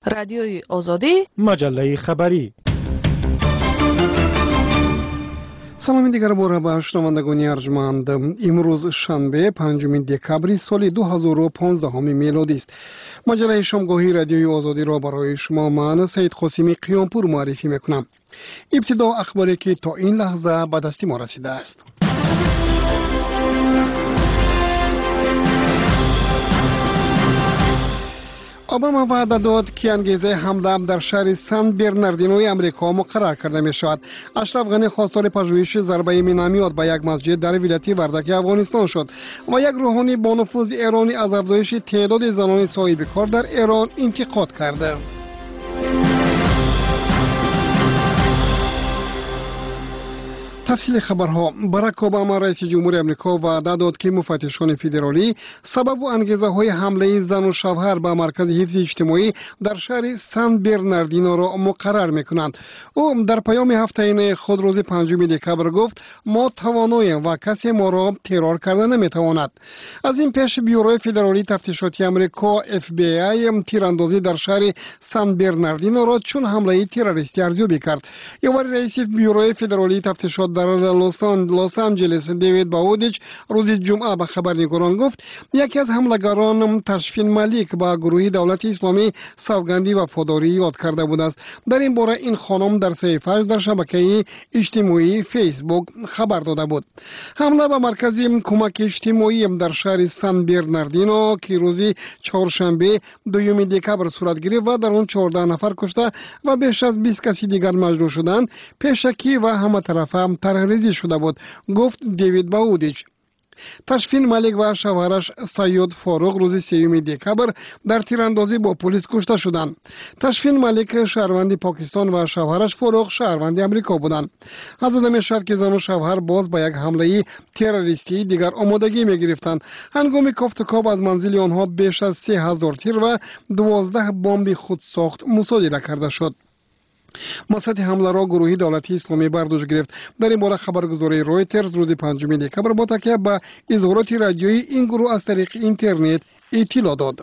رادیوی آزادی، مجله خبری. سلامی دیگر باره به شنوندگان ارجمند. امروز شنبه 5 دکبر سال 2015 میلادی است. مجله شامگاهی رادیوی آزادی را برای شما من سید قاسمی قیامپور معرفی میکنم. ابتدا اخباری که تا این لحظه به دست ما رسیده است. اوباما وعده داد که انگیزه حمله در شهر سن برناردینوی امریکا مقرر کرده می شود. اشرف غنی خواستار پژوهش ضربه مینامیات به یک مسجد در ولایت وردک افغانستان شد و یک روحانی با نفوذ ایرانی از افزایش تعداد زنان صاحب کار در ایران انتقاد کرده. تفصیل خبرها. باراک اوباما رئیس جمهور امریکا وعده داد که مفتشان فدرالی سبب و انگیزه های حمله زن و شوهر به مرکز حفظ اجتماعی در شهر سن برناردینو را مقرر میکنند. او در پیام هفته‌ای خود روز 5 دکبر گفت ما تواناییم و کسی ما را ترور کرده نمیتواند. از این پیش بیوروی فدرالی تفتیشاتی امریکا FBI تیراندازی در شهر سن برناردینو را چون حمله تروریستی ارزیابی کرد. یواری رئیس بیوروی فدرالی تفتیشات در لس آنجلس دیوید باودیچ روز جمعه به خبرنگاران گفت یکی از حملگران تشفین ملیک با گروه دولت اسلامی سوگندی وفاداری یاد کرده بود است. در این باره این خانم در صفحه‌اش در شبکه اجتماعی فیسبوک خبر داده بود. حمله به مرکز کمک اجتماعی در شهر سن برناردینو که روز چهارشنبه 2 دکبر صورت گرفت و در آن 14 نفر کشته و بیش از 20 کسی دیگر مجروح شدند پیشکی و همه طرفه ترهریزی شده بود، گفت دیوید باودیچ. تشفین ملیک و شوهرش سید فاروق روز 3 دکبر در تیراندازی با پلیس کشته شدند. تشفین ملیک شهروند پاکستان و شوهرش فاروق شهروند امریکا بودند. حدود میشد که زن و شوهر باز با یک حمله تروریستی دیگر آمادگی می گرفتند. هنگام کافتکاب از منزل آنها بیش از 3000 تیر و 12 بمب خودساخت مصادره کرده شد. مسئله حمله را گروهی دولتی اسلامی بر دوش گرفت. در این باره خبرگزاری رویترز روز 5 دکبر با تکیه به اظهارات رادیویی این گروه از طریق اینترنت اطلاع داد.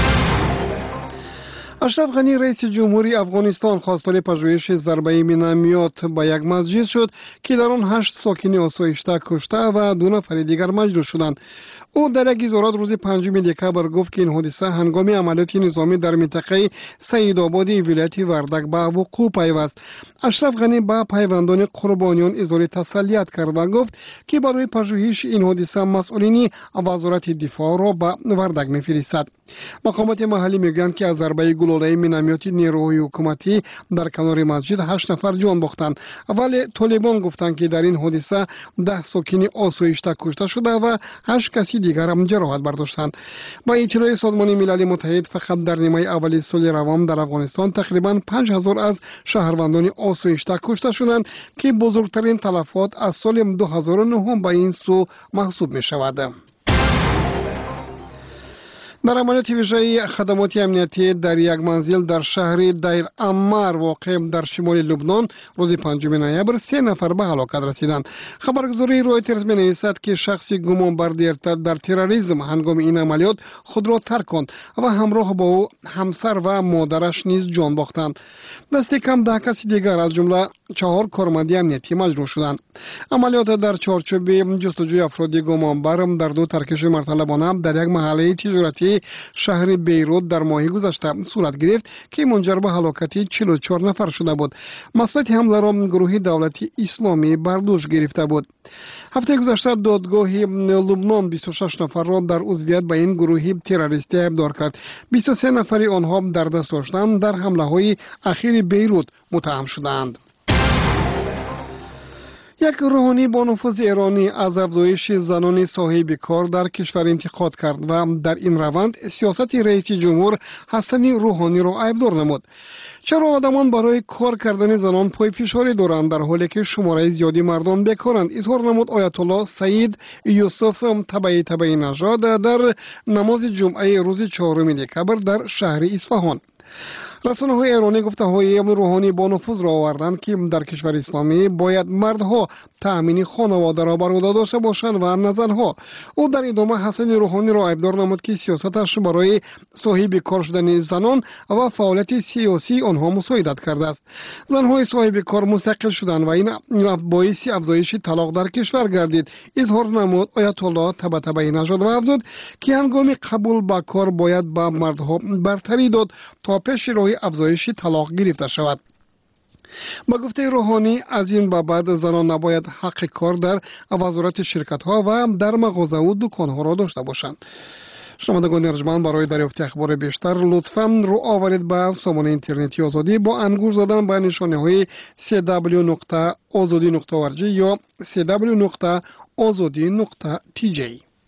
اشرف غنی رئیس جمهوری افغانستان خواستار پژوهش ضربه مینامیات به یک مسجد شد که در آن 8 ساکن آسایشته کشته و 2 نفر دیگر مجروح شدند. او در یک اظهارات روز 5 دکبر گفت که این حادثه هنگام عملیات نظامی در منطقه سیدآباد ولایت وردک به وقوع پیوست. اشرف غنی به پیوندان قربانیان اظهار تسلیت کرد و گفت که برای پژوهش این حادثه مسئولین وزارت دفاع را به وردک می‌فرستد. مقامات محلی میگویند که از ضربه گلوله مینامیاتی نیروهای حکومتی در کنار مسجد 8 نفر جان باختند، ولی طالبان گفتند که در این حادثه 10 ساکن آسایشته کشته شده و 8 کسی دیگر هم جراحت برداشتند. با اطلاع سازمان ملل متحد فقط در نیمه اول سال روان در افغانستان تقریبا 5000 از شهروندان آسایشته کشته شدند که بزرگترین تلفات از سال 2009 به این سو محسوب می شود. در عملیات ویژه خدمات امنیتی در یک منزل در شهر دیر امار واقع در شمال لبنان روز 5 نوامبر 3 نفر به هلاکت رسیدند. خبرگزاری رویترز می‌نویسد که شخصی گمان بر در تروریسم هنگام این عملیات خود را ترک کند و همراه با او همسر و مادرش نیز جان باختند. دست کم 10 کسی دیگر از جمله 4 کارمند امنیتی مجروح شدند. عملیات در چارچوب جستجوی افراد گمان بر در 2 ترکش مرتلبانه در یک محله تجارتی شهر بیروت در ماه گذشته صورت گرفت که منجر به هلاکت 44 نفر شده بود. مسئله حمله را گروه دولتی اسلامی بر دوش گرفته بود. هفته گذشته دادگاه لبنان 26 نفر را در عضویت به این گروه تروریستی ابدار کرد. 23 نفر آنها در دست داشتند در حمله های اخیر بیروت متهم شدند. یک روحانی با نفوذ ایرانی از افزایش زنان صاحب کار در کشور انتقاد کرد و در این روند سیاست رئیس جمهور حسن روحانی را عیبدار نمود. چرا آدمان برای کار کردن زنان پای فشاری دارند در حالی که شماره زیادی مردان بیکارند؟ اظهار نمود آیت الله سعید یوسف تبعی نژاد در نماز جمعه روز 4 دکبر در شهر اصفهان. رسانه‌های ایرانی گفته‌های روحانی با نفوذ را آوردند که در کشور اسلامی باید مردها تأمین خانواده را بر عهده داشته باشند و نه زنها. او در ادامه حسن روحانی را ایبدار نمود که سیاستش برای صاحب کار شدن زنان و فعالیت سیاسی آنها مساعدت کرده است. زنهای صاحب کار مستقل شدند و این باعث افزایش طلاق در کشور گردید. اظهار نمود آیت الله طباطبایی نژاد و افزود که هنگام قبول به کار باید به مردها برتری داد تا پیش راه افزایش طلاق گرفته شود. با گفته روحانی از این به بعد زنان نباید حق کار در وزارت شرکت ها و در مغازه و دکان ها را داشته باشند. شنوندگان ارجمند، برای دریافت اخبار بیشتر لطفاً رو آورید به سامانه اینترنتی آزادی با انگور زدن به نشانه های cw.azadi.org یا cw.azadi.tj.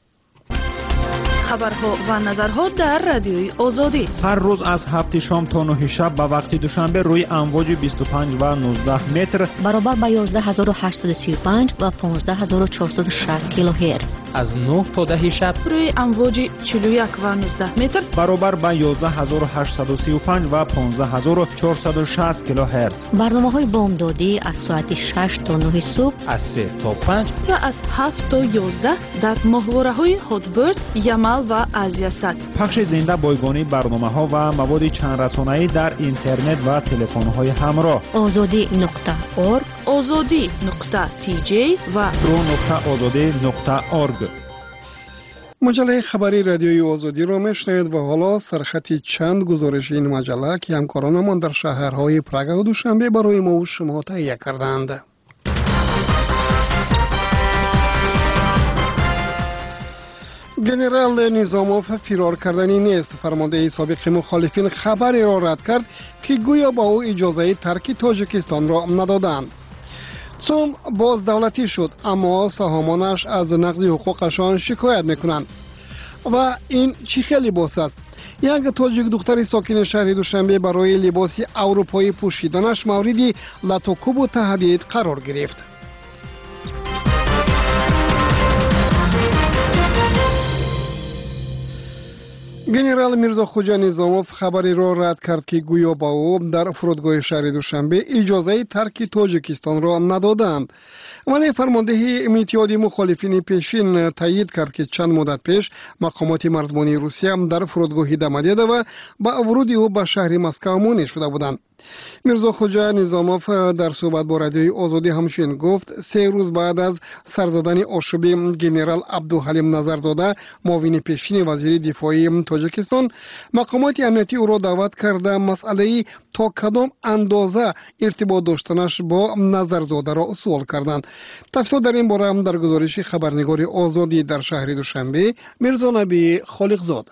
خبرها و نظرها در رادیوی آزادی هر روز از 7 شام تا 9 شب به وقت دوشنبه روی امواج 25 و 19 متر برابر با 11835 و 15460 کیلوهرتز. از 9 تا 10 شب روی امواج 41 و 19 متر برابر با 11835 و 15460 کیلوهرتز. برنامه‌های بامدادی از ساعت 6 تا 9 صبح، از 3 تا 5 و از 7 تا 11 در ماهواره‌های هاتبرد، یمل و آسیا سات. پخش زنده بایگانی برنامه‌ها و مواد چند رسانه‌ای در اینترنت و تلفن‌های همراه. azadi.org، azadi.tj و pro.azadi.org. مجله خبری رادیوی آزادی را میشنوید و حالا سرخط چند گزارش این مجله که همکارانمان در شهرهای پراگ و دوشنبه برای ما و شما تهیه کردند. گنرال نیزاموف فرار کردنی نیست. فرمانده سابق مخالفین خبری را رد کرد که گویا با او اجازه ترک تاجیکستان را ندادند. سوم باز دولتی شد اما سهامانش از نقض حقوقشان شکایت میکنند. و این چی خیلی لباس است؟ یک تاجیک دختر ساکن شهر دوشنبه برای لباس اروپایی پوشیدنش موردی لطوکوب و تهدید قرار گرفت. گنرال میرزا خوجا نیزاموف خبری را رد کرد که گویا با او در فرودگاه شهر دوشنبه اجازه ترک تاجیکستان را ندادند. ولی فرمانده اتحادیه مخالفین پیشین تایید کرد که چند مدت پیش مقامات مرزبانی روسیه در فرودگاه دم دیده و با ورود او به شهر مسکو مانع شده بودند. میرزا خوجا نیزاموف در صحبت با رادیوی آزادی همچنین گفت 3 روز بعد از سر زدن آشوب گنرال عبدالحلیم نظرزاده معاون پیشین وزیر دفاع تاجیکستان، مقامات امنیتی او را دعوت کرده مسئله تا کدام اندازه ارتباط داشتنش با نظرزاده را سوال کردند. تفصیل در این باره در گزارش خبرنگار آزادی در شهر دوشنبه میرزا نبی خالقزاد.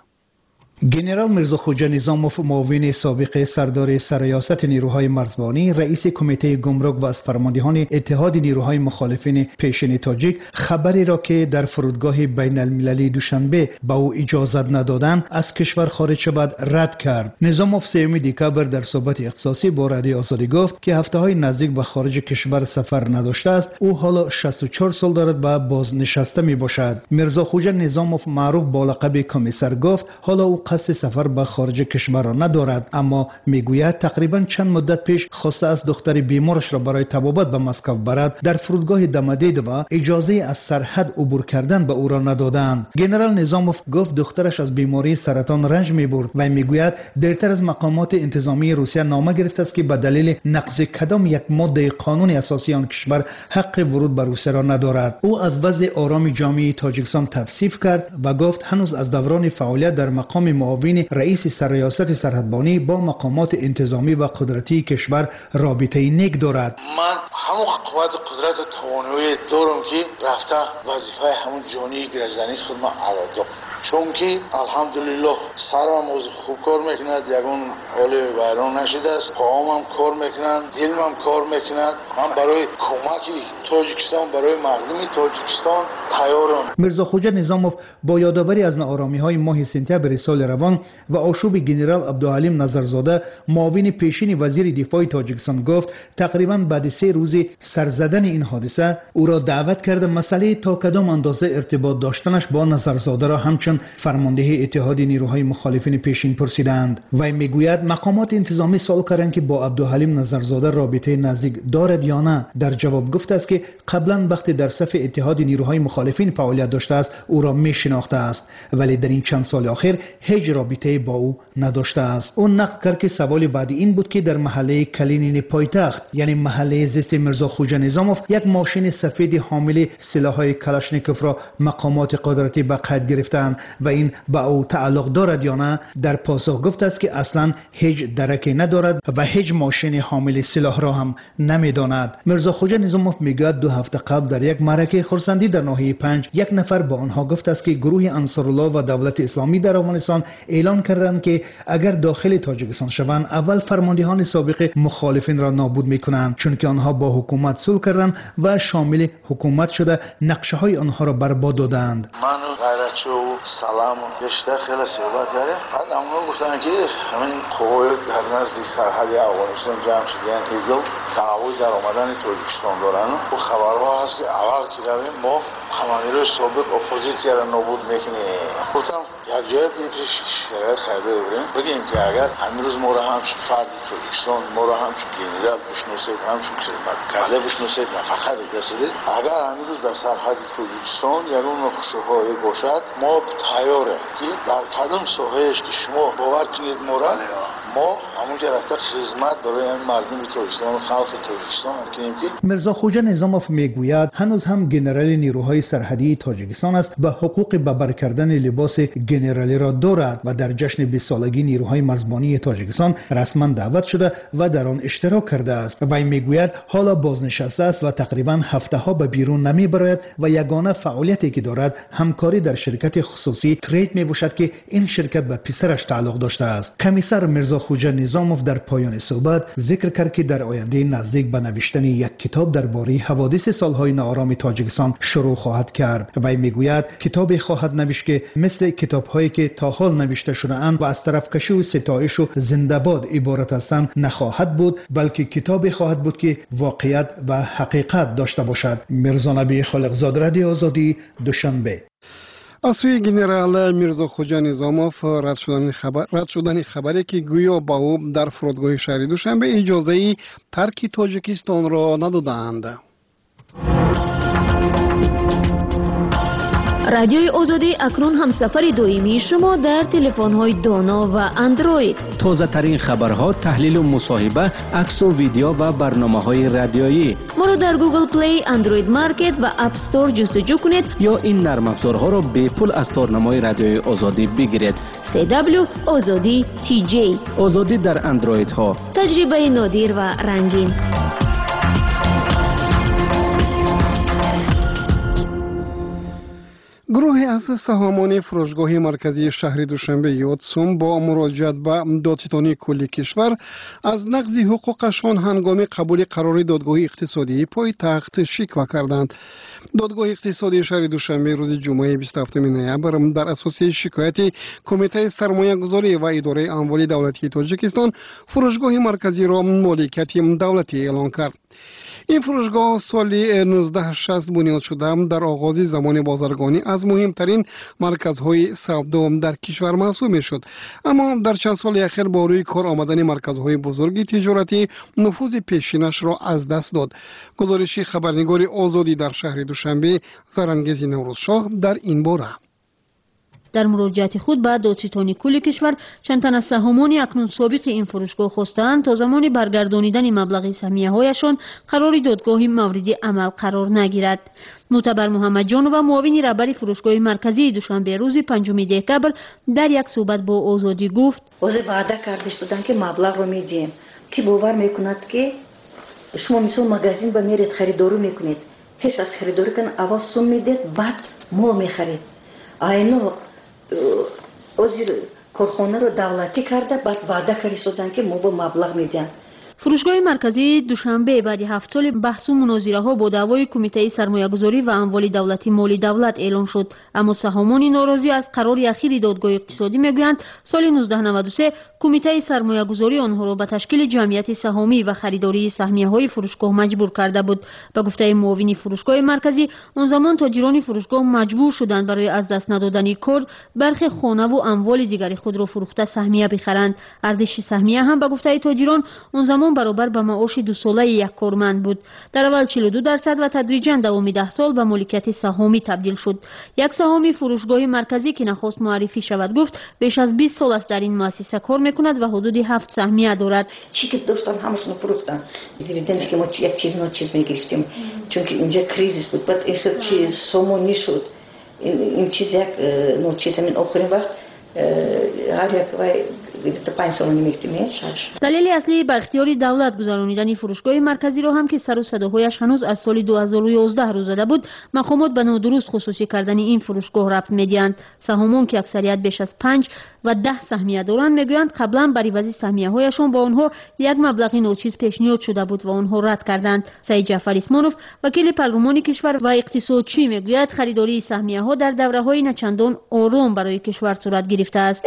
گنرال میرزا خوجا نیزاموف معاون سابق سردار سرریاست نیروهای مرزبانی، رئیس کمیته گمرک و از فرماندهان اتحاد نیروهای مخالفین پیشین تاجیک خبری را که در فرودگاه بین المللی دوشنبه با او اجازت ندادند از کشور خارج شود رد کرد. نیزاموف 3 دکبر در صحبت اختصاصی با رادیو آزادی گفت که هفته‌های نزدیک به خارج کشور سفر نداشته است. او حالا 64 سال دارد و بازنشسته می باشد. میرزا خوجا نیزاموف معروف با لقب کمیسر گفت حالا او قصد سفر به خارج کشور را ندارد، اما میگوید تقریبا چند مدت پیش خواسته از دختر بیمارش را برای طبابت به مسکو برد در فرودگاه دمدید و اجازه از سرحد عبور کردن به او را ندادند. گنرال نیزاموف گفت دخترش از بیماری سرطان رنج میبرد و میگوید دیرتر از مقامات انتظامی روسیه نامه گرفته است که به دلیل نقض کدام یک ماده قانون اساسی آن کشور حق ورود به روسیه را ندارد. او از وضع آرام جامعه تاجیکستان توصیف کرد و گفت هنوز از دوران فعالیت در مقام معاون رئیس سرریاست سرحدبانی با مقامات انتظامی و قدرتی کشور رابطه نیک دارد. من همون قوت قدرت توانایی دارم که رفته وظیفه همون جانی گرجدنی خودم عوض چون که الحمدلله سرم از خوب کار میکند، یگون حال ویران نشده است، قوامم کار میکنند، دلم کار میکند. من برای کمک تاجیکستان، برای مردم تاجیکستان تیارم. میرزا خوجا نیزاموف با یادآوری از ناآرامی‌های ماه سپتامبر سال روان و آشوب گنرال عبدالحلیم نظرزاده معاون پیشین وزیر دفاع تاجیکستان گفت تقریبا بعد 3 روز سرزدن این حادثه او را دعوت کرده مسئله تا کدام اندازه ارتباط داشتنش با نظرزاده را همچنان ازشون فرمانده اتحاد نیروهای مخالفین پیشین پرسیدند. وی میگوید مقامات انتظامی سوال کردند که با عبدالحلیم نظرزاده رابطه نزدیک دارد یا نه. در جواب گفته است که قبلا وقتی در صف اتحاد نیروهای مخالفین فعالیت داشته است او را میشناخته است، ولی در این چند سال اخیر هیچ رابطه با او نداشته است. اون نقل کرد که سوال بعدی این بود که در محله کلینین پایتخت یعنی محله زیست میرزا خوجا نظاموف یک ماشین سفید حامل سلاح‌های کلاشنیکوف را مقامات قدرتی به قید گرفتند و این به او تعلق دارد یا نه. در پاسخ گفته است که اصلا هیچ درکی ندارد و هیچ ماشین حامل سلاح را هم نمیداند. میرزا خوجا نظاموف میگوید 2 هفته قبل در یک معرکه خرسندی در ناحیه 5 یک نفر با آنها گفته است که گروه انصارالله و دولت اسلامی در افغانستان اعلان کردند که اگر داخل تاجیکستان شوند اول فرماندهان سابق مخالفین را نابود میکنند، چون که آنها با حکومت صلح کردند و شامل حکومت شده نقشه های آنها را برباد دادند. من غیرتشو سلام بیشتر خیلی صحبت کردیم. بعد اونها گفتن که همین قوای در نزدیک سرحد افغانستان جمع شدن ایگل تعهد در آمدن تاجیکستان دارن و خبرها هست که اول که رویم ما فرماندهان سابق اپوزیسیا را نابود میکنیم. گفتم یک جای پیش شرایط خریده بودیم بگیم که اگر امروز ما را هم فرد تاجیکستان ما را هم گنرال بشناسید هم خدمت کرده بشناسید نه فقط دستید اگر امروز در سرحد تاجیکستان یعنی نقشه‌های باشد ما تیاره که در کدام ساحه‌اش که شما باور کنید ما را ما همونجا رفته خدمت برای مردم تاجیکستان و خلق تاجیکستان کنیم. که میرزا خوجا نظاموف میگوید هنوز هم گنرال نیروهای سرحدی تاجیکستان است و حقوق به بر کردن لباس گنرالی را دارد و در جشن 20 سالگی نیروهای مرزبانی تاجیکستان رسما دعوت شده و در آن اشتراک کرده است. وی میگوید حالا بازنشسته است و تقریبا هفته ها به بیرون نمیبراید و یگانه فعالیتی که دارد همکاری در شرکت خصوصی ترید میباشد که این شرکت به پسرش تعلق داشته است. کمیسر میرزا خوجا نظاموف در پایان صحبت ذکر کرد که در آینده نزدیک به نوشتن یک کتاب درباره حوادث سالهای ناآرام تاجیکستان شروع خواهد کرد. وی میگوید کتابی خواهد نوشت که مثل کتاب‌هایی که تا حال نوشته شده اند و از طرفکشی و ستایش و زنده‌باد عبارت هستند نخواهد بود، بلکه کتابی خواهد بود که واقعیت و حقیقت داشته باشد. میرزا نبی خالقزاد، رادیو آزادی، دوشنبه. از سوی گنرال میرزا خوجا نظاموف رد شدن خبری که گویا با او در فرودگاه شهری دوشنبه اجازه ترک تاجیکستان را ندادند. رادیوی آزادی اکنون همسفر دائمی شما در تلفن‌های دانا و اندروید. تازه ترین خبرها، تحلیل و مصاحبه، عکس و ویدیو و برنامه‌های رادیویی. ما را در گوگل پلی، اندروید مارکت و اپ استور جستجو کنید یا این نرم افزارها را به پول از تارنمای رادیوی آزادی بگیرید. CW آزادی TJ. آزادی در اندروید ها. تجربه نادر و رنگین. گروهی از سهامان فروشگاه مرکزی شهر دوشنبه یادسون با مراجعت به دادستانی کلی کشور از نقض حقوقشان هنگام قبول قرار دادگاه اقتصادی پایتخت شکوه کردند. دادگاه اقتصادی شهر دوشنبه روز جمعه 27 نوامبر در اساس شکایت کمیته سرمایه‌گذاری و اداره اموال دولتی تاجیکستان فروشگاه مرکزی را مالکیت دولتی اعلام کرد. این فروشگاه سال 1960 بنیاد شده در آغاز زمان بازرگانی از مهمترین مرکزهای سودا در کشور محسوب میشد، اما در چند سال اخیر با روی کار آمدن مرکزهای بزرگ تجارتی نفوذ پیشینش را از دست داد. گزارش خبرنگار آزادی در شهر دوشنبه زرانگیز نوروزشاه در این باره. در مراجعت خود به دادستانی کل کشور چند تن از سهامان اکنون سابق این فروشگاه خواستند تا زمان برگردانیدن مبلغ سهمیه‌هایشان قرار دادگاه مورد عمل قرار نگیرد. معتبر محمد جانو معاون رهبر فروشگاه مرکزی دوشنبه روز 5 دکتر در یک صحبت با آزادی گفت: وعده کرده شدند که مبلغ رو میدیم که باور میکند که شما مثل مغازین به میرید خریداری میکنید، پیش از خریداری کن اول سوم میدید بعد مال میخرید. اینو وزیر کارخانه رو دولتی کرده بعد وعده کرده شدن که ما با مبلغ میدیم. фурӯшгоҳи марказӣ душанбе баъди 7 соли баҳсу мунозираҳо бо даъвои кумитаи сармоягузорӣ ва амволи давлатӣ моли давлат эълон шуд. аммо саҳомони норозӣ аз қарори ахири додгоҳи иқтисодӣ мегӯянд соли 1993 кумитаи сармоягузорӣ онҳоро ба ташкили ҷамъияти саҳомӣ ва харидории саҳмияҳои фурӯшгоҳ маҷбур карда буд. ба гуфтаи муовини фурӯшгоҳи марказӣ, он замон тоҷирони фурӯшгоҳ маҷбур шуданд барои аз даст надодани кор бархи хонаву амволи дигари худро фурӯхта саҳмия бихаранд. ардиши саҳмия ҳам ба гуфтаи тоҷирон он замон баробар ба маоши дусолаи як корманд буд. дар аввал 42% ва тадриҷан давоми 10 сол ба моликияти саҳомӣ табдил шуд. як саҳоми фурӯшгоҳи марказӣ ки нахост муаррифӣ шавад гуфт беш аз 20 сол аст дар ин муассиса кор мекунад ва ҳудуди 7 саҳмия дорад. چی که داشتم همشون فروختم. دیدن که ما یک چیز ناچیز میگرفتیم چون که اینجا کریزیس بود. بعد این چیز سامانی شد. این چیز یک ناچیز من آخرین وقت هر یک وای 5 سال نمیگفتیم. دلیل اصلی با اختیار دولت گذراندن فروشگاه مرکزی را هم که سر و صداهایش هنوز از سال 2011 رو زده بود، مقامات به نادرست خصوصی کردن این فروشگاه ربط میدهند. سهامان که اکثریت بیش از 5 و 10 سهمیه دارند میگویند قبلا بر عوض سهمیه هایشان با آنها یک مبلغ ناچیز پیشنهاد شده بود و آنها رد کردند. سعید جعفر اسمانوف وکیل پارلمان کشور و اقتصادچی میگوید خریداری سهمیه ها در دوره های نچندان آرام برای کشور صورت گرفته است.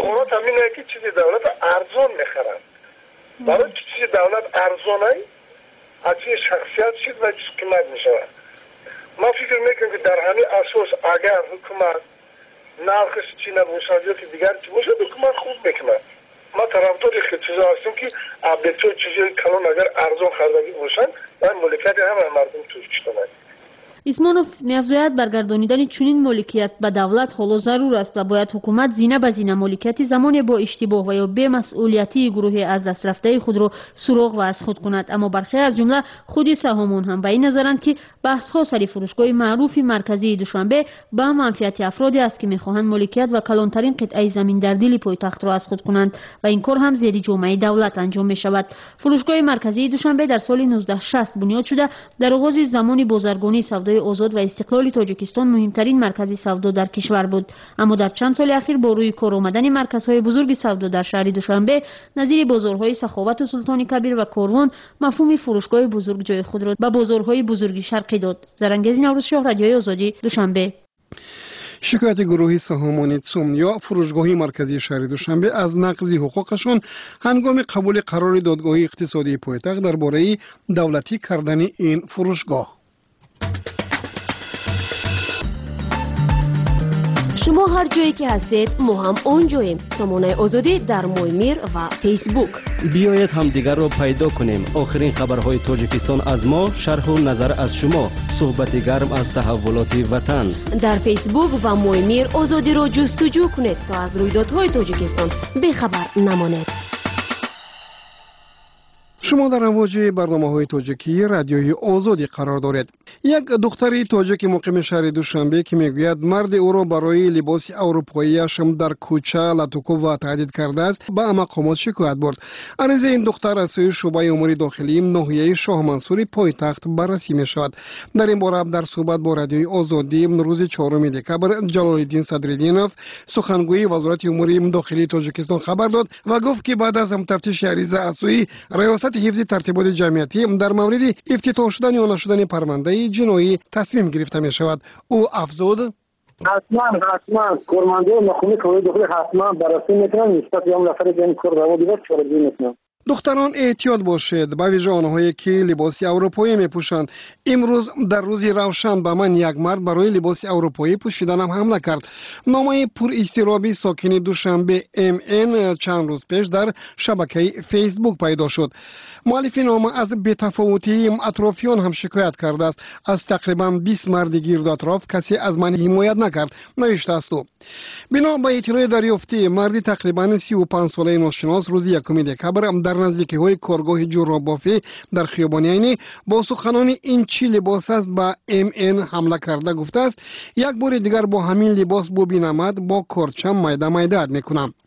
دولت ارزان میخرند. برای چیزی دولت ارزانه از چیز شخصیت شد و چیز قیمت میشود. ما فکر میکنم که در همین اساس اگر حکومت نرخش چی نبوشد که دیگر چی باشد حکومت خوب میکنه. ما طرفدار این چیزا هستیم که ابتو چیزی کلان اگر ارزان خریداری باشن و ملکیت همه مردم توش کنند. اسمانوف می‌افزاید برگردانیدن چنین مالکیت به دولت حالا ضرور است و باید حکومت زینه به زینه مالکیت زمانی با اشتباه و یا بی‌مسئولیتی گروه از دست رفته خود را سراغ و از خود کند. اما برخی از جمله خود سهامان هم به این نظرند که بحث‌ها سر فروشگاه معروف مرکزی دوشنبه به منفعت افرادی است که می‌خواهند مالکیت و کلانترین قطعه زمین در دل پایتخت را از خود کنند و این کار هم زیر جامعه دولت انجام می‌شود. فروشگاه مرکزی دوشنبه در سال 1960 بنیاد شده در آغاز زمان بازرگانی سودای آزاد و استقلال تاجیکستان مهمترین مرکز سودا در کشور بود. اما در چند سال اخیر با روی کار آمدن مرکزهای بزرگ سودا در شهر دوشنبه نظیر بازارهای سخاوت و سلطان کبیر و کاروان مفهوم فروشگاه بزرگ جای خود را به بازارهای بزرگ شرقی داد. زرنگز نوروزشاه، رادیوی آزادی، دوشنبه. شکایت گروهی سهامانی تسوم یا فروشگاهی مرکزی شهر دوشنبه از نقض حقوقشان هنگام قبول قرار دادگاه اقتصادی پایتخت درباره دولتی کردن این فروشگاه. شما هر جایی که هستید ما هم اونجاییم. سامانه آزادی در مویمیر و فیسبوک. بیایید همدیگر را پیدا کنیم. آخرین خبرهای تاجیکستان از ما، شرح و نظر از شما، صحبت گرم از تحولات وطن. در فیسبوک و مویمیر آزادی را جستجو کنید تا از رویدادهای تاجیکستان بیخبر نمانید. شما در امواج برنامه‌های تاجیکی رادیوی آزادی قرار دارید. یک دختری تاجیک مقیم شهر دوشنبه که میگوید مرد او را برای لباس اروپایی‌اش در کوچه لطوکو و تهدید کرده است به مقامات شکایت برد. عریضه این دختر از سوی شعبه امور داخلی ناحیه شاه منصور پایتخت بررسی می‌شود. در این باره در صحبت با رادیوی آزادی روز 4 دکبر جلال‌الدین صدرالدینوف سخنگوی وزارت امور داخلی تاجیکستان خبر داد و گفت که بعد از تفتیش عریضه از سوی ریاست حفظ ترتیبات جمعیتی در مورد افتتاح شدن یا نشدن پرونده جنایی تصمیم گرفته می شود. او افزود حتما کارمنده مقامی کاری داخلی حتما بررسی میکنن نسبت به اون نفر جن کار رو دیگه چاره‌جویی میکنن. دختران احتیاط باشید، به ویژه آنهایی که لباس اروپایی میپوشند. امروز در روزی روشن به من یک مرد برای لباس اروپایی پوشیدنم حمله کرد. نامه پر اضطرابی ساکن دوشنبه MN چند روز پیش در شبکه فیسبوک پیدا شد. مؤلف نامه از بی‌تفاوتی اطرافیان هم شکایت کرده است. از تقریبا 20 مرد گرد اطراف کسی از من حمایت نکرد، نوشته است. بنا به اطلاع دریافتی مردی تقریبا 35 ساله ناشناس روز 1 دکبر در نزدیکی های کارگاه جورابافی در خیابان عینی با سخنان این چی لباس است به MN حمله کرده گفته است یک بار دیگر با همین لباس ببینمت با کارچم میده میداد میکنم.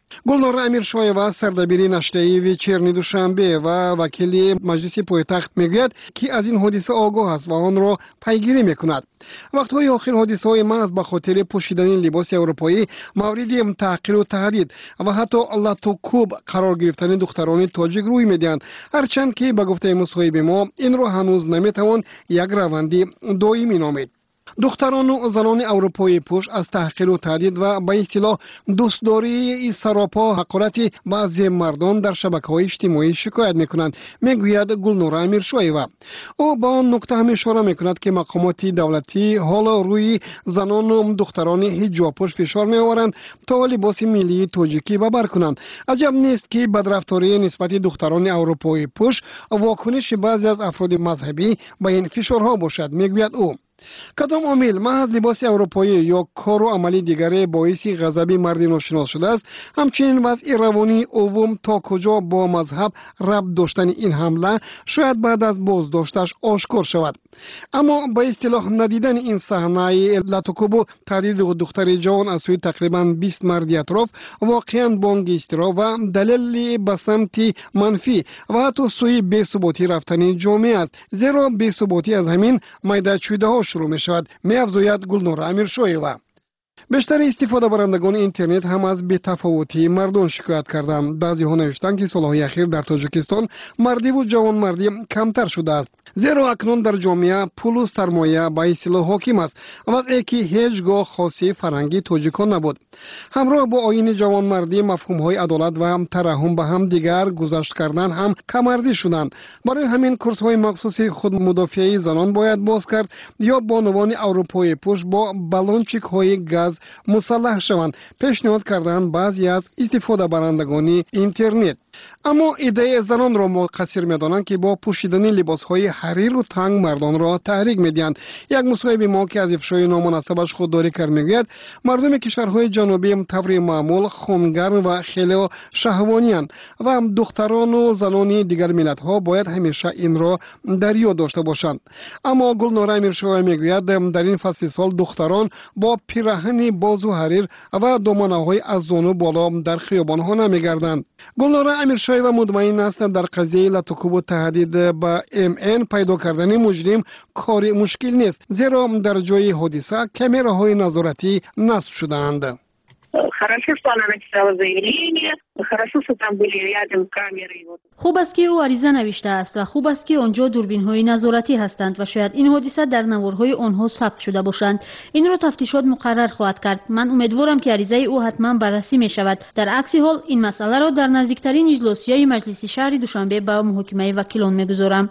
گلنار امیرشایوا سردبیر نشریه ویچرنی دوشنبه و وکیل مجلس پایتخت میگوید که از این حادثه آگاه است و آن را پیگیری میکند. وقت‌های آخر حادثه‌های محض به خاطر پوشیدن لباس اروپایی مورد تحقیر و تهدید و حتی لطوکوب قرار گرفتن دختران تاجیک روی میدهند، هرچند که به گفته مصاحبه ما این را هنوز نمیتوان یک روند دائمی نامید. دختران و زنان اروپایی پوش از تحقیر و تهدید و به اصطلاح دوستداری سراپا حقارت بعضی مردان در شبکه‌های اجتماعی شکایت میکنند، میگوید گلنار امیرشایوا. او با آن نکته هم اشاره میکند که مقامات دولتی حالا روی زنان و دختران حجاب پوش فشار میآورند تا لباس ملی تاجیکی ببر کنند. عجب نیست که بدرفتاری نسبت دختران اروپایی پوش واکنش بعضی از افراد مذهبی به این فشارها باشد، میگوید او. کدام عامل محض لباس اروپایی یا کار و عملی دیگری باعث غضب مرد ناشناس شده است، همچنین وضع روانی عوام تا کجا با مذهب ربط داشتن این حمله شاید بعد از بازداشتش آشکار شود. اما به اصطلاح ندیدن این صحنه لطوکوب و تهدید دختر جوان از سوی تقریبا 20 مرد اطراف واقعا بانگ اضطراب و دلیل به سمت منفی و حتی سوی بی‌ثباتی رفتن جامعه است، زیرا بی‌ثباتی از همین میدان چیده ها شروع می شود، می افزاید گلنار امیرشایوا. بیشتر استفاده برندگان اینترنت هم از بی‌تفاوتی مردان شکایت کردند. بعضی ها نوشتند که سالهای اخیر در تاجیکستان مردی و جوانمردی کمتر شده است، زیرا اکنون در جامعه پول و سرمایه به اصطلاح حاکم است، وضعی که هیچگاه خاصی فرهنگی تاجیکان نبود. همراه با آیین جوانمردی مفهوم‌های عدالت و هم ترحم به هم دیگر گذشت کردن هم کم‌ارزی شدند. برای همین کورس‌های مخصوص خود مدافعی زنان باید باز کرد یا بانوان اروپایی پوش با بالونچیک‌های گاز مسلح شوند، پیشنهاد کردند بعضی از استفاده برندگان اینترنت. اما ایده زنان را مقصر می‌دانند که با پوشیدن لباس‌های حریر و تنگ مردان را تحریک می‌دهند. یک مصاحب ما که از افشای نامناسبش خودداری کرد میگوید مردم کشورهای جنوبی طور معمول خونگرم و خیلی شهوانی‌اند و دختران و زنان دیگر ملت‌ها باید همیشه این را در یاد داشته باشند. اما گلنار امیرشایوا میگوید در این فصل سال دختران با پیراهن باز و حریر و دامنه‌های از زانو بالا در خیابان‌ها نمی‌گردند. گلنار امیرشایوا مطمئن است در قضیه لطوکوب و تهدید به MN پیدا کردن مجرم کاری مشکل نیست، زیرا در جای حادثه کامراهای نظارتی نصب شده‌اند. Хорошо, что она написала заявление, хорошо, что там были рядом камеры. خوب است که او عریضه نوشته است و خوب است که آنجا دوربین‌های نظارتی هستند و شاید این حادثه در نوارهای آنها ثبت شده باشند. این را تفتیشات مقرر خواهد کرد. من امیدوارم که عریضه او حتما بررسی می شود. در عکس حال این مسئله را در نزدیکترین اجلاسیه مجلس شهر دوشنبه به محاکمه وکیلان می‌گذارم.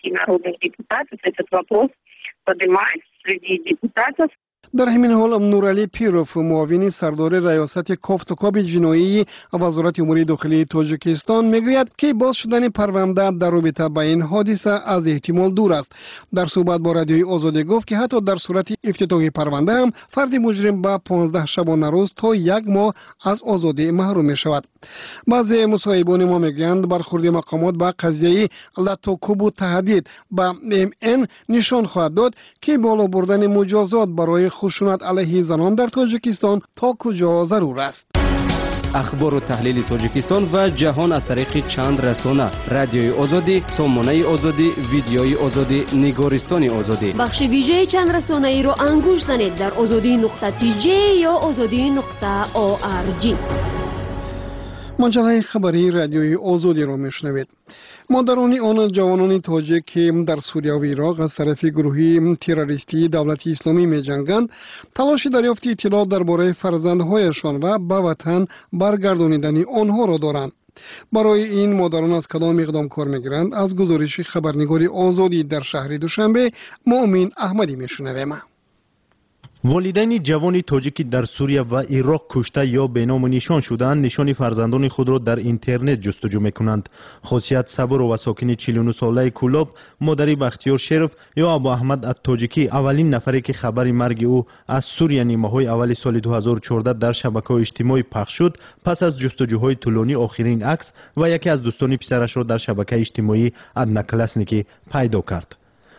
در همین حال نورعلی پیروف معاون سردار ریاست کافتوکاب جنایی وزارت امور داخلی تاجیکستان میگوید که باز شدن پرونده در رابطه با این حادثه از احتمال دور است. در صحبت با رادیوی آزادی گفت که حتی در صورت افتتاح پرونده هم فرد مجرم با 15 شبانه روز تا 1 ماه از آزادی محروم می شود. بعضی مصاحبان ما میگویند برخورد مقامات با قضیه لطوکوب و تهدید با MN نشان خواهد داد که بالا بردن مجازات برای خشونت علیه زنان در تاجیکستان تا کجا ضرور است. اخبار و تحلیل تاجیکستان و جهان از طریق چند رسانه: رادیوی آزادی، سامانه آزادی، ویدیوی آزادی، نگارستان آزادی. بخش ویژه چند رسانه ای را انگوش زنید در azadi.tj یا azadi.org. ماجرای خبری رادیوی آزادی را میشنوید. مادران آن جوانان تاجیک که در سوریه و عراق از طرف گروهی تروریستی دولت اسلامی می جنگند تلاش دریافت اطلاعات درباره فرزندهایشان و به وطن برگردانیدن آنها را دارند. برای این مادران از کدام اقدام کار میگیرند؟ از گزارش خبرنگار آزادی در شهر دوشنبه مؤمن احمدی میشنویم. والدین جوان تاجیکی در سوریه و عراق کشته یا به نام و نشان شدند نشان فرزندان خود را در اینترنت جستجو میکنند. خاصیت صبر و ساکن 49 ساله کولاب، مادری بختیار شرف یا ابو احمد التاجیکی اولین نفری که خبر مرگ او از سوریه نیمه‌های اول سال 2014 در شبکه‌های اجتماعی پخش شد، پس از جستجوهای طولانی آخرین عکس و یکی از دوستان پسرش را در شبکه اجتماعی ادنا کلاسنیکی پیدا کرد.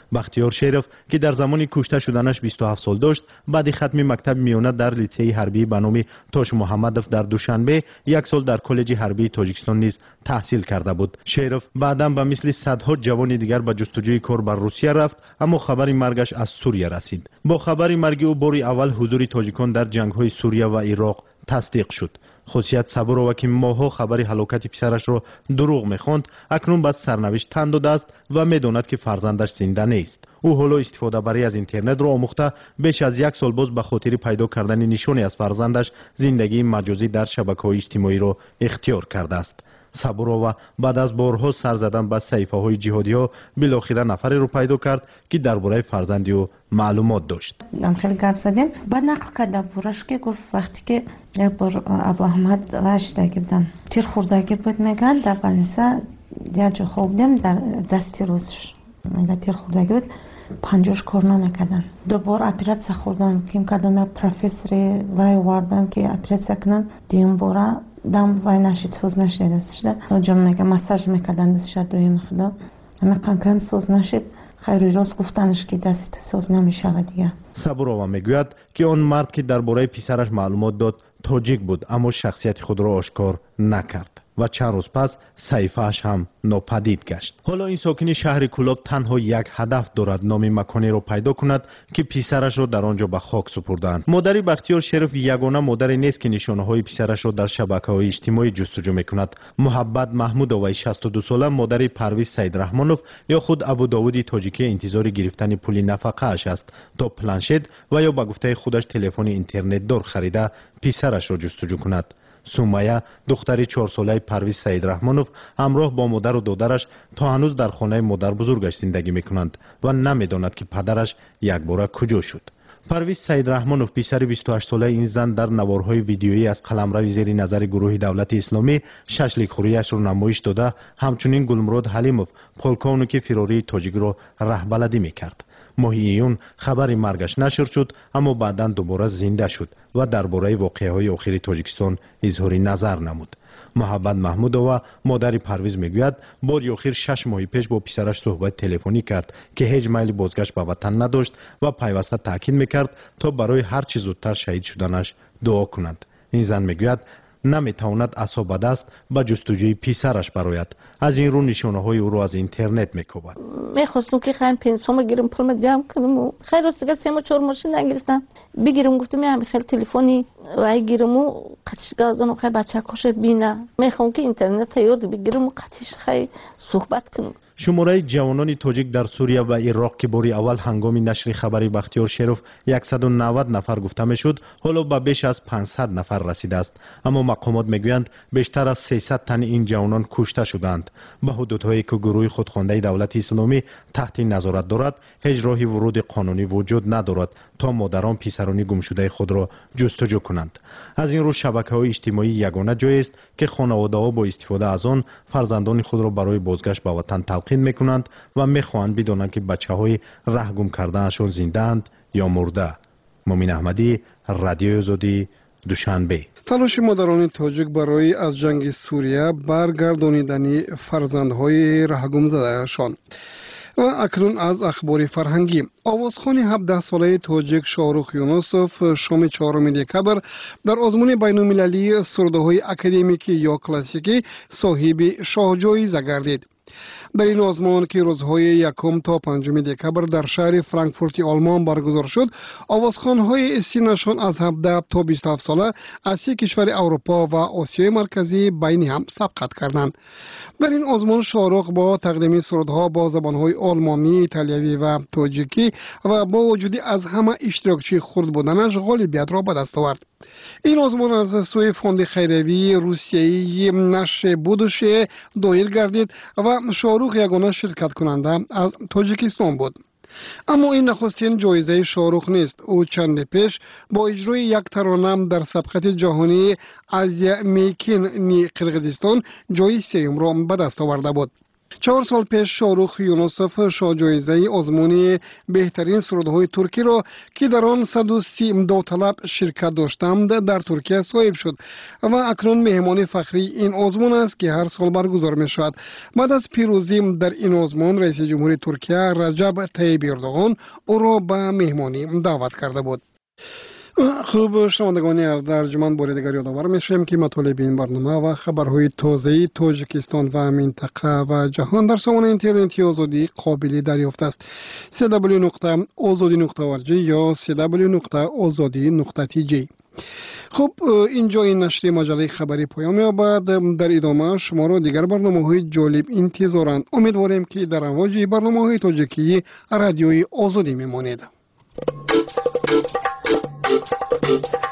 بختیار شیرف که در زمان کشته شدنش 27 سال داشت، بعد ختم مکتب میانه در لیسه حربی به نام توش محمدов در دوشنبه 1 سال در کالج حربی تاجیکستان نیز تحصیل کرده بود. شیرف بعداً به مثل صدها جوان دیگر به جستجوی کار بر روسیه رفت، اما خبر مرگش از سوریه رسید. با خبر مرگ او بار اول حضور تاجیکان در جنگ‌های سوریه و عراق تصدیق شد. خصوصیت صبورова که ماها خبر هلاکت پسرش را دروغ می‌خواند، اکنون بس سرنوشت تن داده است و می‌داند که فرزندش زنده نیست. او حالا استفاده برای از اینترنت را آموخته بیش از 1 سال باز به خاطر پیدا کردن نشانی از فرزندش زندگی مجازی در شبکه‌های اجتماعی را اختیار کرده است. صبورова بعد از بارها سر زدن به صحیفه‌های جهادی‌ها بالاخره نفری رو پیدا کرد که درباره فرزند او معلومات داشت. خیلی گپ زدیم. بعد نقل کرد برش که گفت وقتی که یک بار ابو احمد واشتگی بودن تیر خوردگی بود، میگن در بلنسا یا جو خوردیم در دستی روزش میگه تیر خوردگی بود، پنجوش کار نمیکردن. دوباره اپراتسیا خوردن که کدام پروفسوری وای واردن که اپراتسیا کنن، دیم باره دم وای نشید، سوز نشید دستش. اونجا میگه مساج میکردن دستش دویم خدا میگن سوز نشید. خیلی راست گفتنش که دست سوز نمیشه دیگه. صبورова میگوید که آن مرد که درباره پسرش معلومات داد تاجیک بود، اما شخصیت خود را آشکار نکرد و چند روز پس صحیفه‌اش هم ناپدید گشت. حالا این ساکن شهر کولاب تنها یک هدف دارد، نام مکانی را پیدا کند که پسرش را در آنجا به خاک سپردند. مادر بختیار شریف یگانه مادری نیست که نشانه‌های پسرش را در شبکه‌های اجتماعی جستجو می‌کند. محبت محمودova 62 ساله مادر پرویز سیدرحمانov یا خود ابو داوود تاجیکی انتظار گرفتن پول نفقه اش است تا پلنشت و یا به گفته خودش تلفن اینترنت دار خریده پسرش را جستجو کند. سومایه دختری 4 ساله پرویز سیدرحمانov همراه با مادر و دادرش تا هنوز در خانه مادر بزرگش زندگی میکنند و نمیداند که پدرش یک بار کجا شد. پرویز سیدرحمانov پسر 28 ساله این زن در نوارهای ویدیویی از قلمرو زیر نظر گروه دولت اسلامی ششلیک خوریش را نمایش داده، همچنین گلمراد حلیمov پولکانو که فراری تاجیک را رهبردی میکرد. ماهی ایون خبر مرگش نشر شد، اما بعداً دوباره زنده شد و درباره واقعه‌های آخری تاجیکستان اظهار نظر نمود. محبت محمودova مادر پرویز میگوید بار آخر 6 ماه پیش با پسرش صحبت تلفنی کرد که هیچ میل بازگشت به وطن نداشت و پیوسته تاکید میکرد تا برای هر چه زودتر شهید شدنش دعا کنند. این زن میگوید نمیتواند عصا دست به جستجوی پسرش براید. از این رو نشانه های او را از اینترنت میکوبد. میخواستم که خیلی پنسیون گیرم پولم جمع کنم و خیلی راست دیگه 3 و 4 ماشین نگرفتم بگیرم، گفتم همین خیلی تلفنی وای گیرم و قطعش گازن و خیلی بچه کاش بینه، میخوام که اینترنت یاد بگیرم و قطعش خیلی صحبت کنم. شماره جوانان تاجیک در سوریه و عراق که باری اول هنگام نشر خبری بختیار شریف 190 نفر گفته میشد، حالا به بیش از 500 نفر رسیده است. اما مقامات میگویند بیشتر از 300 تن این جوانان کشته شدند. به حدودهایی که گروه خودخوانده دولت اسلامی تحت نظارت دارد، هیچ راهی ورود قانونی وجود ندارد تا مادران پسران گم شده خود را جستجو کنند. از این رو شبکه‌های اجتماعی یگانه جایی است که خانواده‌ها با استفاده از آن فرزندان خود را برای بازگشت به وطن تلقین میکنند و میخواهند بدانند که بچه‌های رهگم کرده‌شان زنده‌اند یا مرده. مومن احمدی، رادیوی آزادی، دوشنبه. تلاش مادران تاجیک برای از جنگ سوریه برگردانیدن فرزندهای رهگم زده‌شان. و اکنون از اخبار فرهنگی. آوازخوان 17 ساله تاجیک شاهرخ یونسوف شام 4 دکبر در آزمون بین‌المللی سروده‌های اکادمیکی یا کلاسیکی صاحب شاهجایزه گردید. در این آزمون که روزهای 1 تا 5 دکبر در شهر فرانکفورت آلمان برگزار شد، آوازخوان‌های سنشان از 17 تا 27 ساله از 3 کشور اروپا و آسیای مرکزی بین هم سبقت کردند. در این آزمون شاهرخ با تقدیم سرودها با زبان‌های آلمانی، ایتالیایی و تاجیکی و با وجود از همه اشتراکچی خرد بودنش غالبیت را به دست آورد. این آزمون از سوی فوند خیریوی روسیه‌ای نشر بودوشه دایر گردید و شاهرخ یگانه شرکت کننده از تاجیکستان بود. اما این نخستین جایزه شاهرخ نیست. او چند پیش با اجرای یک ترانه در سبقت جهانی آزیا میکین نی قرقیزستان جای 3 را به دست آورده بود. 4 سال پیش شاهرخ یونسوف جایزه آزمون بهترین سرودهای ترکی را که در آن 130 داوطلب شرکت داشتند در ترکیه صاحب شد و اکنون مهمان فخری این آزمون است که هر سال برگزار می شود. بعد از پیروزی در این آزمون رئیس جمهوری ترکیه رجب طیب اردوغان او را به مهمانی دعوت کرده بود. خوب شنوندگان ارجمند بار دیگر یادآور میشیم که مطالب این برنامه و خبرهای تازه تاجیکستان و منطقه و جهان در سامانه اینترنتی آزادی قابل دریافت است. www.azadi.org یا www.azadi.tj. خب اینجا این نشر مجله خبری پایان می‌یابد. در ادامه شما را دیگر برنامه‌های جالب انتظارند. امیدواریم که در امواج برنامه‌های تاجیکی رادیوی آزادی میمانید.